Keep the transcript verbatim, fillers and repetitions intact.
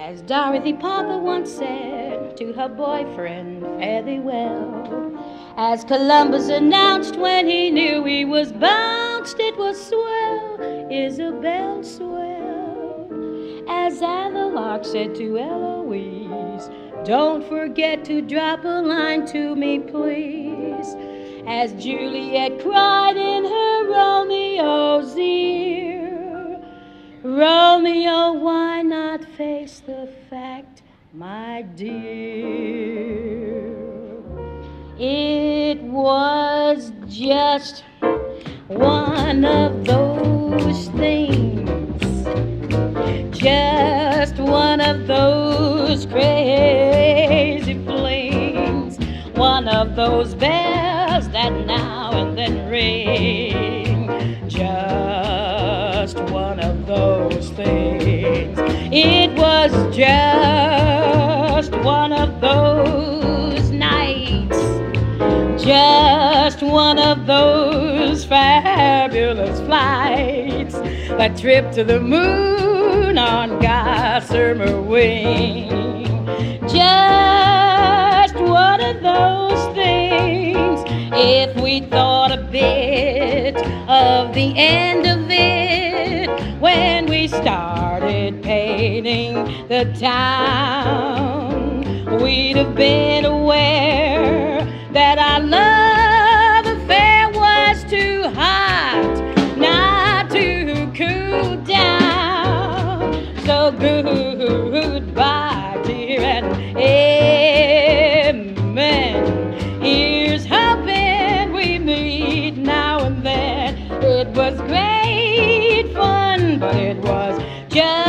As Dorothy Parker once said to her boyfriend, fare thee well. As Columbus announced when he knew he was bounced, it was swell, Isabel, swell. As Avalark said to Eloise, don't forget to drop a line to me, please. As Juliet cried in her Romeo's ear, Romeo, why not face the fact, my dear? It was just one of those things, just one of those crazy flings, one of those bells that now and then ring, just one of those things. It was just one of those nights, just one of those fabulous flights, that trip to the moon on gossamer wing. Just one of those things. If we thought a bit of the end of it when we started painting the town, we'd have been aware that our love affair was too hot not to cool down. So goodbye, dear, and amen. Here's hoping we meet now and then. It was great fun, but it was just